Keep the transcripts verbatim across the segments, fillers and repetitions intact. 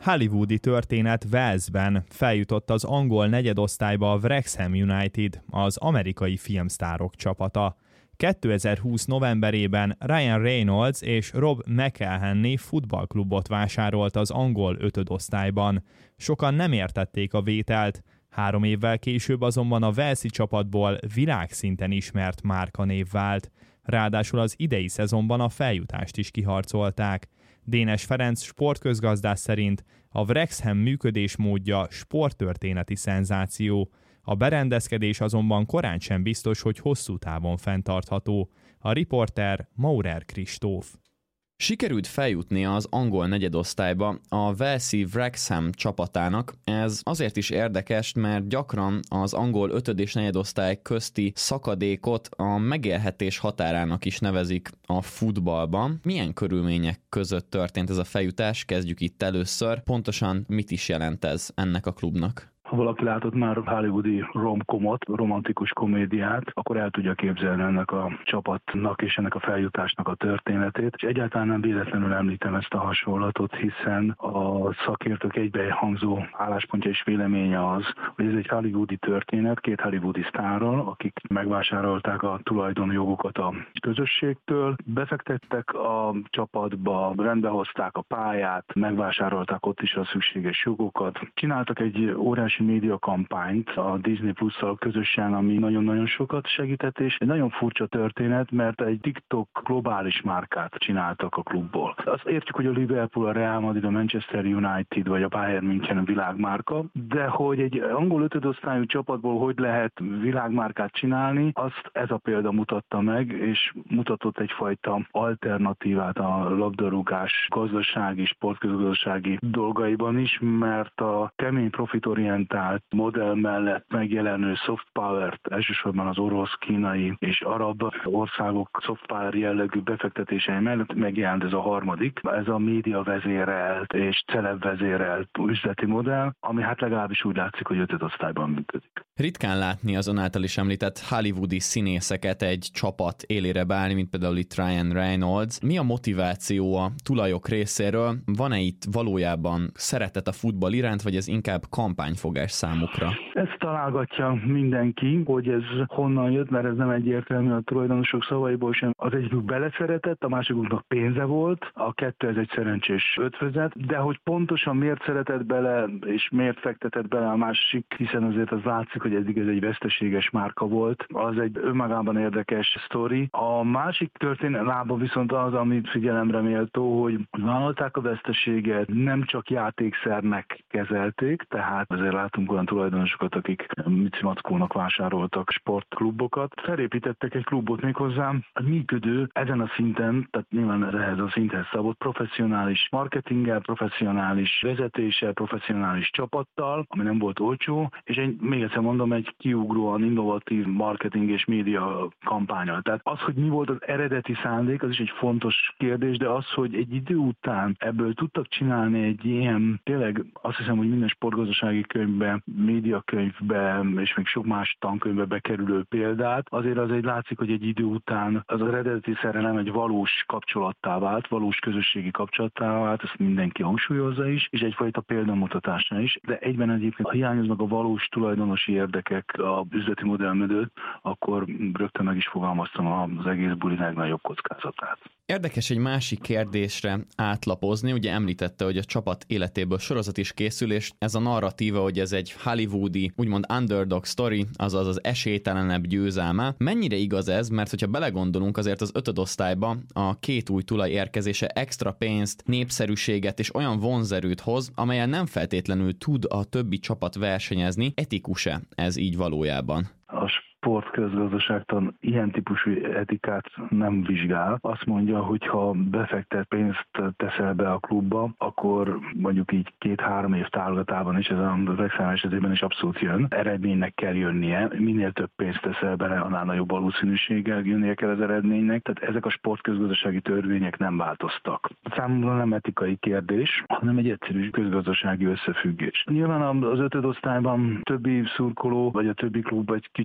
Hollywoodi történet Walesben. Feljutott az angol negyedosztályba a Wrexham United, az amerikai filmsztárok csapata. kétezer-húsz novemberében Ryan Reynolds és Rob McElhenney futballklubot vásárolt az angol ötödosztályban. Sokan nem értették a vételt. Három évvel később azonban a walesi csapatból világszinten ismert márkanév vált. Ráadásul az idei szezonban a feljutást is kiharcolták. Dénes Ferenc sportközgazdász szerint a Wrexham működésmódja sporttörténeti szenzáció. A berendezkedés azonban korán sem biztos, hogy hosszú távon fenntartható. A riporter Maurer Kristóf. Sikerült feljutnia az angol negyedosztályba a walesi Wrexham csapatának. Ez azért is érdekes, mert gyakran az angol ötöd és negyedosztály közti szakadékot a megélhetés határának is nevezik a futballban. Milyen körülmények között történt ez a feljutás? Kezdjük itt először. Pontosan mit is jelent ez ennek a klubnak? Ha valaki látott már hollywoodi rom-comot, romantikus komédiát, akkor el tudja képzelni ennek a csapatnak és ennek a feljutásnak a történetét. És egyáltalán nem véletlenül említem ezt a hasonlatot, hiszen a szakértők egybehangzó álláspontja és véleménye az, hogy ez egy hollywoodi történet, két hollywoodi sztárral, akik megvásárolták a tulajdonjogokat a közösségtől, befektettek a csapatba, rendbehozták a pályát, megvásárolták ott is a szükséges jogokat, csináltak egy óriási média kampányt a Disney Plusszal közösen, ami nagyon-nagyon sokat segített, és egy nagyon furcsa történet, mert egy TikTok globális márkát csináltak a klubból. Azt értjük, hogy a Liverpool, a Real Madrid, a Manchester United vagy a Bayern München világmárka, de hogy egy angol ötödosztályú csapatból hogy lehet világmárkát csinálni, azt ez a példa mutatta meg, és mutatott egyfajta alternatívát a labdarúgás gazdasági, sportközgazdasági dolgaiban is, mert a kemény profitorientált modell mellett megjelenő soft power-t, elsősorban az orosz, kínai és arab országok soft power jellegű befektetései mellett megjelent ez a harmadik, ez a média vezérelt és celeb vezérelt üzleti modell, ami hát legalábbis úgy látszik, hogy ötödosztályban működik. Ritkán látni az ön által is említett hollywoodi színészeket egy csapat élére beállni, mint például itt Ryan Reynolds. Mi a motiváció a tulajok részéről? Van-e itt valójában szeretet a futball iránt, vagy ez inkább kampányfogás számukra? Ezt találgatja mindenki, hogy ez honnan jött, mert ez nem egyértelmű a tulajdonosok szavaiból sem. Az egyikük beleszeretett, a másikuknak pénze volt, a kettő ez egy szerencsés ötvözet, de hogy pontosan miért szeretett bele, és miért fektetett bele a másik, hiszen azért az látszik, hogy eddig ez egy veszteséges márka volt, az egy önmagában érdekes sztori. A másik történet lába viszont az, amit figyelemre méltó, hogy vállalták a veszteséget, nem csak játékszernek kezelték, tehát azért látunk olyan tulajdonosokat, akik micimackónak vásároltak sportklubokat. Felépítettek egy klubot méghozzá működő ezen a szinten, tehát nyilván ehhez a szinthez szabott professzionális marketinggel, professzionális vezetéssel, professzionális csapattal, ami nem volt olcsó, és egy, még egyszer mondom, egy kiugróan innovatív marketing és média kampányal. Tehát az, hogy mi volt az eredeti szándék, az is egy fontos kérdés, de az, hogy egy idő után ebből tudtak csinálni egy ilyen, tényleg azt hiszem, hogy minden sportgazdasági könyvbe, médiakönyvbe és még sok más tankönyvbe bekerülő példát, azért az egy látszik, hogy egy idő után az eredeti szerelem egy valós kapcsolattá vált, valós közösségi kapcsolattá vált, ezt mindenki hangsúlyozza is, és egyfajta példamutatásra is, de egyben egyébként, ha hiányoznak a valós tulajdonosi érdekek a üzleti modell mögött, akkor rögtön meg is fogalmaztam az egész buli legnagyobb kockázatát. Érdekes egy másik kérdésre átlapozni, ugye említette, hogy a csapat életéből sorozat is készül, és ez a narratíva, hogy ez egy hollywoodi, úgymond underdog story, azaz az esélytelenebb győzelme. Mennyire igaz ez, mert hogyha belegondolunk, azért az ötödosztályba a két új tulaj érkezése extra pénzt, népszerűséget és olyan vonzerőt hoz, amelyen nem feltétlenül tud a többi csapat versenyezni. Etikus-e ez így valójában? A sportközgazdaságtan ilyen típusú etikát nem vizsgál. Azt mondja, hogy ha befektet pénzt teszel be a klubba, akkor mondjuk így két-három év távlatában is, ez a Wrexham esetében is abszolút jön. Eredménynek kell jönnie. Minél több pénzt teszel bele, annál nagyobb valószínűséggel jönnie kell az eredménynek. Tehát ezek a sportközgazdasági törvények nem változtak. Számomra nem etikai kérdés, hanem egy egyszerű közgazdasági összefüggés. Nyilván az ötödosztályban többi szurkoló, vagy a többi klub egy kicsit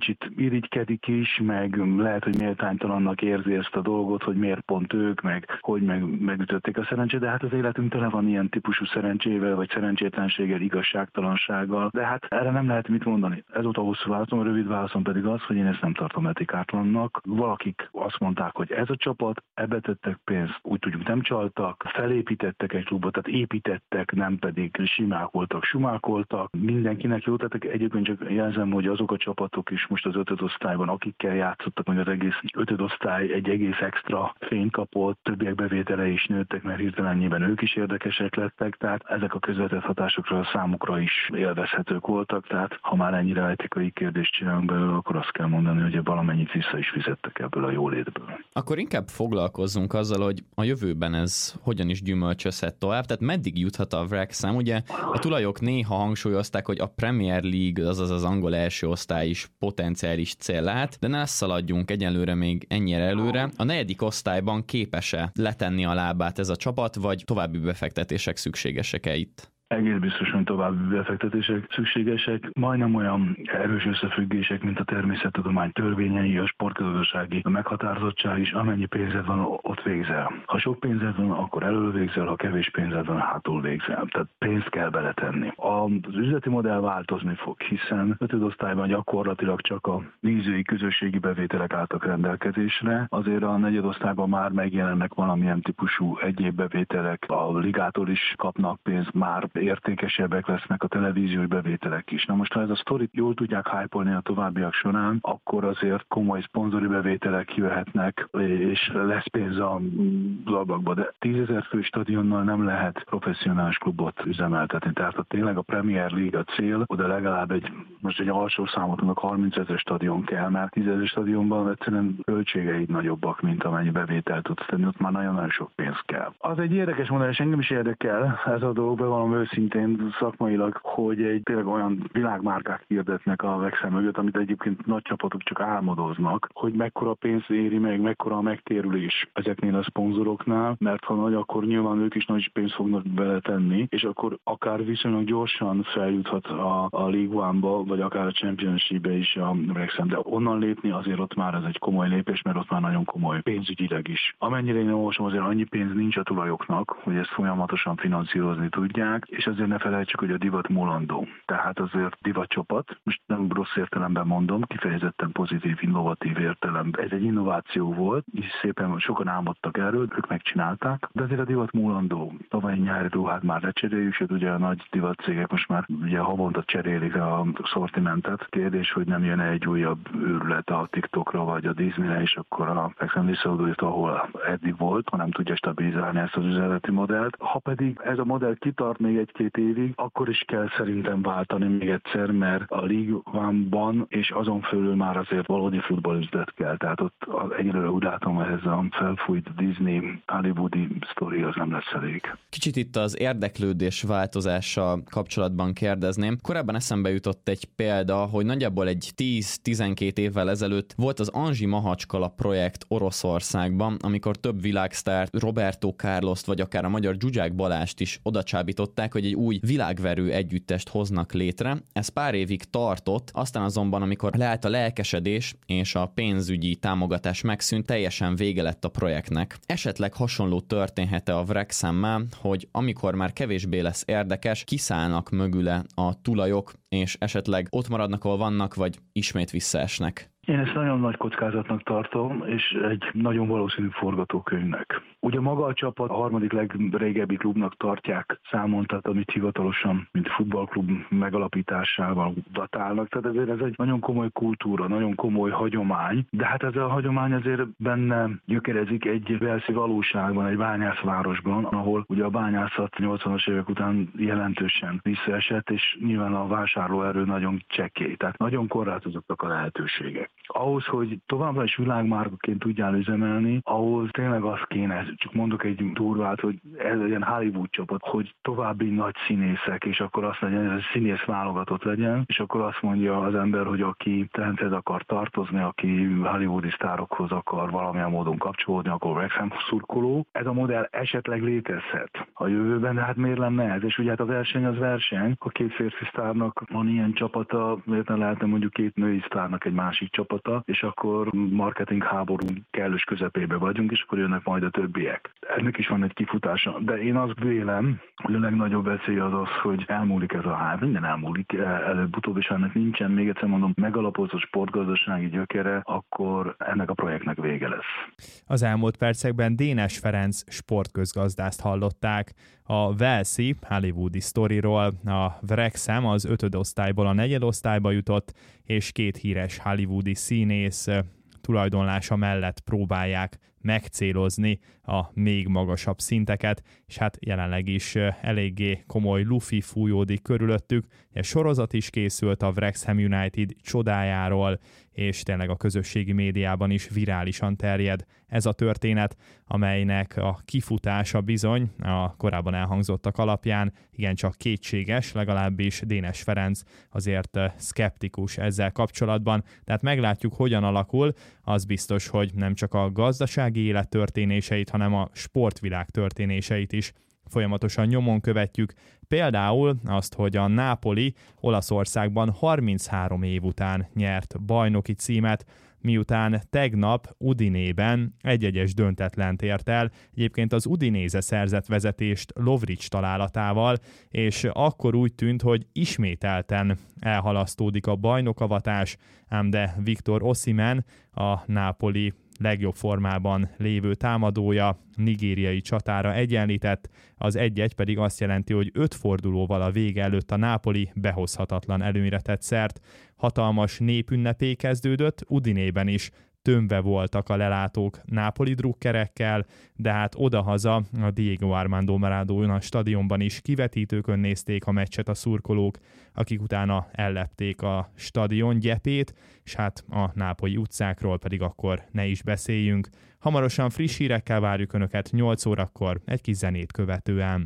irigykedik is, meg lehet, hogy méltánytalannak érzi ezt a dolgot, hogy miért pont ők, meg hogy meg, megütötték a szerencsét, de hát az életünk tele van ilyen típusú szerencsével, vagy szerencsétlenséggel, igazságtalansággal, de hát erre nem lehet mit mondani. Ezóta hosszú válaszom, a rövid válaszom pedig az, hogy én ezt nem tartom etikátlannak. Valakik azt mondták, hogy ez a csapat, ebbe tettek pénzt, úgy tudjuk nem csaltak, felépítettek egy klubot, tehát építettek, nem pedig simákoltak, sumákoltak. Mindenkinek jó, tehát egyébként csak jelzem, hogy azok a csapatok is most az ötödosztályban, akikkel játszottak, meg az egész ötödosztály egy egész extra fényt kapott, többiek bevétele is nőttek, mert hirtelennyében ők is érdekesek lettek, tehát ezek a közvetett hatásokra a számukra is élvezhetők voltak, tehát ha már ennyire etikai kérdést csinálunk belőle, akkor azt kell mondani, hogy valamennyit vissza is fizettek ebből a jólétből. Akkor inkább foglalkozzunk azzal, hogy a jövőben ez hogyan is gyümölcsözhet tovább, tehát meddig juthat a Wrexham? Ugye a tulajok néha hangsúlyozták, hogy a Premier League, azaz az angol első osztály is potenciális cél lehet, de ne szaladjunk egyelőre még ennyire előre. A negyedik osztályban képes-e letenni a lábát ez a csapat, vagy további befektetések szükségesek-e itt? Egész biztos, hogy további befektetések szükségesek, majdnem olyan erős összefüggések, mint a természettudomány törvényei, a sportgazdasági meghatározottság is, amennyi pénzed van, ott végzel. Ha sok pénzed van, akkor elől végzel, ha kevés pénzed van, hátul végzel. Tehát pénzt kell beletenni. Az üzleti modell változni fog, hiszen ötödosztályban gyakorlatilag csak a nézői közösségi bevételek álltak rendelkezésre, azért a negyedosztályban már megjelennek valamilyen típusú egyéb bevételek, a ligától is kapnak pénzt, már értékesebbek lesznek a televíziós bevételek is. Na most, ha ez a sztorit jól tudják hype-olni a továbbiak során, akkor azért komoly szponzori bevételek jöhetnek, és lesz pénz a ablakba, de tízezer fő stadionnal nem lehet professzionális klubot üzemeltetni. Tehát ha tényleg a Premier League a cél, oda legalább egy, most egy alsó számot mondok, harmincezer stadion kell, mert tízezer stadionban egyszerűen költségeid nagyobbak, mint amennyi bevételt tudsz tenni, ott már nagyon-nagyon sok pénz kell. Az egy érdekes modell, és engem is érdekel ez a dolog, bevallom őszintén szakmailag, hogy egy tényleg olyan világmárkák hirdetnek a Wrexham mögött, amit egyébként nagy csapatok csak álmodoznak, hogy mekkora pénz éri meg, mekkora a megtérülés ezeknél a szponzoroknál, mert ha nagy, akkor nyilván ők is nagy pénzt fognak beletenni, és akkor akár viszonylag gyorsan feljuthat a, a League One-ba, vagy akár a Championship-be is a Wrexham, de onnan lépni azért ott már ez egy komoly lépés, mert ott már nagyon komoly pénzügyileg is. Amennyire én olvasom, azért annyi pénz nincs a tulajoknak, hogy ezt folyamatosan finanszírozni tudják, és azért ne felejtsük, hogy a divat mulandó. Tehát azért divatcsapat, most nem rossz értelemben mondom, kifejezetten pozitív, innovatív értelemben. Ez egy innováció volt, és szépen sokan álmodtak erről, ők megcsinálták, de azért a divat mulandó. Tavalyi nyári ruhát már lecseréljük, és ugye a nagy divatcégek most már ugye havonta cserélik a szortimentet. Kérdés, hogy nem jön egy újabb őrület a TikTokra vagy a Disneyre, és akkor a Wrexham visszaudult, ahol eddig volt, ha nem tudja stabilizálni ezt az üzleti modellt. Ha pedig ez a modell kitart még egy-két évig, akkor is kell szerintem váltani még egyszer, mert a League One-ban és azon fölül már azért valódi futballüzlet kell. Tehát ott egyelőre úgy látom, hogy ez a felfújt Disney hollywoodi sztori az nem lesz elég. Kicsit itt az érdeklődés változással kapcsolatban kérdezném. Korábban eszembe jutott egy példa, hogy nagyjából egy tíz-tizenkét évvel ezelőtt volt az Anzsi Mahacskala projekt Oroszországban, amikor több világsztárt, Roberto Carlost vagy akár a magyar Zsuzsák Balást is odacsábították, hogy egy új világverő együttest hoznak létre. Ez pár évig tartott, aztán azonban, amikor leállt a lelkesedés és a pénzügyi támogatás megszűnt, teljesen vége lett a projektnek. Esetleg hasonló történhet-e a Wrexhammel, hogy amikor már kevésbé lesz érdekes, kiszállnak mögüle a tulajok, és esetleg ott maradnak, ahol vannak, vagy ismét visszaesnek? Én ezt nagyon nagy kockázatnak tartom, és egy nagyon valószínű forgatókönyvnek. Ugye maga a csapat a harmadik legrégebbi klubnak tartják számon, tehát amit hivatalosan, mint futballklub megalapításával datálnak. Tehát ezért ez egy nagyon komoly kultúra, nagyon komoly hagyomány, de hát ez a hagyomány azért benne gyökerezik egy velszi valóságban, egy bányászvárosban, ahol ugye a bányászat nyolcvanas évek után jelentősen visszaesett, és nyilván a vásárlóerő nagyon csekély, tehát nagyon korlátozottak a lehetőségek. Ahhoz, hogy továbbra is világmárkaként tudjál üzemelni, ahhoz tényleg az kéne, csak mondok egy durvát, hogy ez egy Hollywood csapat, hogy további nagy színészek, és akkor azt legyen, hogy ez színész válogatott legyen, és akkor azt mondja az ember, hogy aki trendhez akar tartozni, aki hollywoodi sztárokhoz akar valamilyen módon kapcsolódni, akkor Wrexham szurkoló. Ez a modell esetleg létezhet a jövőben, de hát miért lenne ez? És ugye hát a verseny az verseny, ha két férfi sztárnak van ilyen csapata, miért ne lehetne mondjuk két női sztárnak egy másik csapata, csapata, és akkor marketing háború kellős közepébe vagyunk, és akkor jönnek majd a többiek. Ennek is van egy kifutása, de én azt vélem, hogy a legnagyobb veszély az az, hogy elmúlik ez a hype, minden elmúlik előbb-utóbb, és ennek nincsen, még egyszer mondom, megalapozott sportgazdasági gyökere, akkor ennek a projektnek vége lesz. Az elmúlt percekben Dénes Ferenc sportközgazdást hallották. A walesi hollywoodi sztoriról. A Wrexham az ötödosztályból a negyedosztályba jutott, és két híres hollywoodi színész tulajdonlása mellett próbálják megcélozni a még magasabb szinteket, és hát jelenleg is eléggé komoly lufi fújódik körülöttük. Egy sorozat is készült a Wrexham United csodájáról, és tényleg a közösségi médiában is virálisan terjed ez a történet, amelynek a kifutása bizony a korábban elhangzottak alapján igencsak kétséges, legalábbis Dénes Ferenc azért szkeptikus ezzel kapcsolatban, tehát meglátjuk, hogyan alakul. Az biztos, hogy nem csak a gazdasági élet történéseit, hanem a sportvilág történéseit is folyamatosan nyomon követjük. Például azt, hogy a Napoli Olaszországban harminchárom év után nyert bajnoki címet, miután tegnap Udinében egy-egyes döntetlent ért el. Egyébként az Udinéze szerzett vezetést Lovric találatával, és akkor úgy tűnt, hogy ismételten elhalasztódik a bajnokavatás, ám de Victor Osimhen, a Napoli legjobb formában lévő támadója nigériai csatára egyenlített, az egy-egy pedig azt jelenti, hogy öt fordulóval a vége előtt a Napoli behozhatatlan előnyre tett szert. Hatalmas népünnepé kezdődött, Udinében is tömve voltak a lelátók nápoli drukkerekkel, de hát odahaza a Diego Armando Maradona stadionban is kivetítőkön nézték a meccset a szurkolók, akik utána ellepték a stadion gyepét, és hát a nápolyi utcákról pedig akkor ne is beszéljünk. Hamarosan friss hírekkel várjuk Önöket nyolc órakor, egy kis zenét követően.